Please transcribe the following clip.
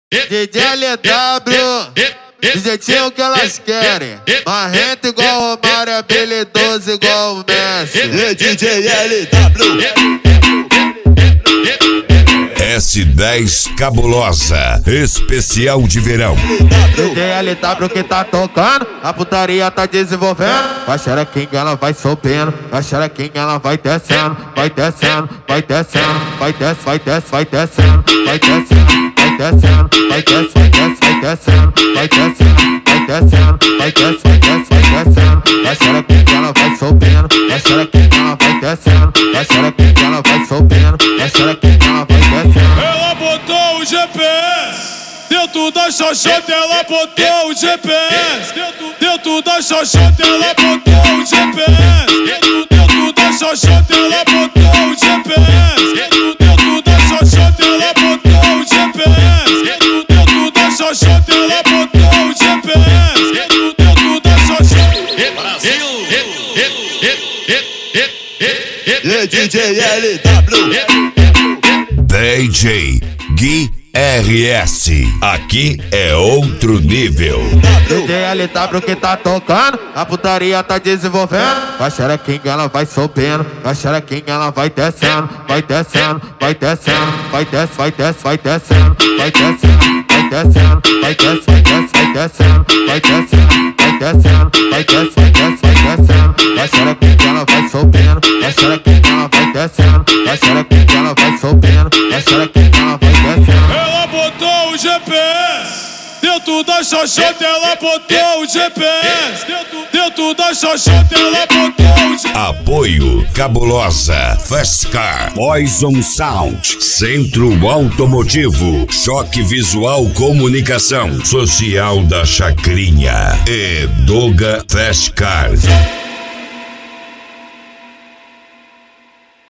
DJ LW, do jeitinho que elas querem. Marrento igual o Romário, habilidoso igual o Messi. DJ LW, S10 Cabulosa, especial de verão. DJ LW que tá tocando, a putaria tá desenvolvendo. Vai xerequinha, ela vai subindo, vai xerequinha, ela vai descendo, vai descendo, vai descendo, vai descendo, vai descendo, vai descendo, vai descendo, vai descendo, vai descendo, vai descendo, vai descendo, vai descendo, vai descendo, vai descendo. Vai xerequinha, ela vai subindo, vai xerequinha, ela vai descendo, vai xerequinha, ela vai subindo, vai xerequinha, ela vai descendo. Ela botou o GPS dentro da xoxota, ela botou o GPS dentro da xoxota, ela botou o GPS dentro da xoxota, ela botou o GPS dentro da xoxota, ela botou o GPS dentro da xoxota, ela botou o GPS dentro da xoxota. DJ LW, DJ Gui RS, aqui é outro nível. DJ LW que tá tocando, a putaria tá desenvolvendo. Vai xerequinha, ela vai subindo, vai xerequinha, ela vai descendo, vai descendo, vai descendo, vai descendo, vai descendo, vai descendo, vai descendo, vai descendo, vai descendo, vai descendo, vai descendo, vai descendo, vai descendo. Vai xerequinha, ela vai subindo, vai xerequinha, ela vai descendo, vai xerequinha, ela vai subindo, vai xerequinha, ela vai descendo. Ela botou o GPS dentro da xoxota, ela botou o GPS dentro da xoxota, ela botou o GPS. Apoio Cabulosa, Fast Car, Poison Sound, Centro Automotivo, Choque Visual Comunicação, Social da Chacrinha e Doga Fast Car.